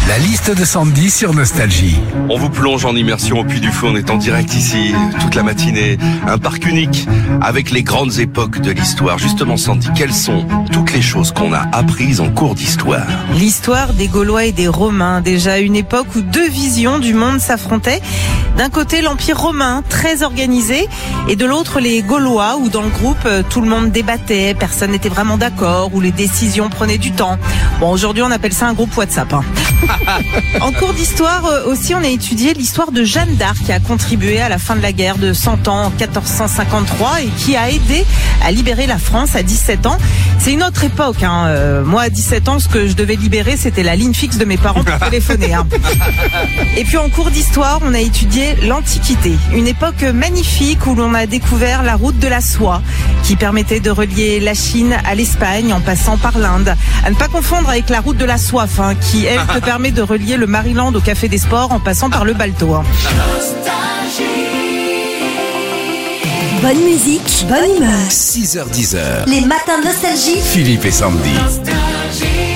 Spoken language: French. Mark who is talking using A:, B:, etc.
A: La liste de Sandy sur Nostalgie.
B: On vous plonge en immersion au Puy du Fou. On est en direct ici toute la matinée. Un parc unique avec les grandes époques de l'histoire. Justement, Sandy, quelles sont toutes les choses qu'on a apprises en cours d'histoire?
C: L'histoire des Gaulois et des Romains. Déjà une époque où deux visions du monde s'affrontaient. D'un côté, l'Empire romain, très organisé, et de l'autre, les Gaulois, où dans le groupe, tout le monde débattait, personne n'était vraiment d'accord, où les décisions prenaient du temps. Bon, aujourd'hui, on appelle ça un groupe WhatsApp. En cours d'histoire aussi, on a étudié l'histoire de Jeanne d'Arc, qui a contribué à la fin de la guerre de 100 ans en 1453 et qui a aidé à libérer la France à 17 ans. C'est une autre époque. Moi, à 17 ans, ce que je devais libérer, c'était la ligne fixe de mes parents pour téléphoner. Et puis, en cours d'histoire, on a étudié l'Antiquité. Une époque magnifique où l'on a découvert la route de la soie, qui permettait de relier la Chine à l'Espagne en passant par l'Inde. À ne pas confondre avec la route de la soif, qui, elle, te permet de relier le Maryland au Café des Sports en passant par le Balto.
D: Bonne musique, bonne humeur.
A: 6h-10h.
D: Les matins de Nostalgie.
A: Philippe et Sandy.
E: Nostalgie.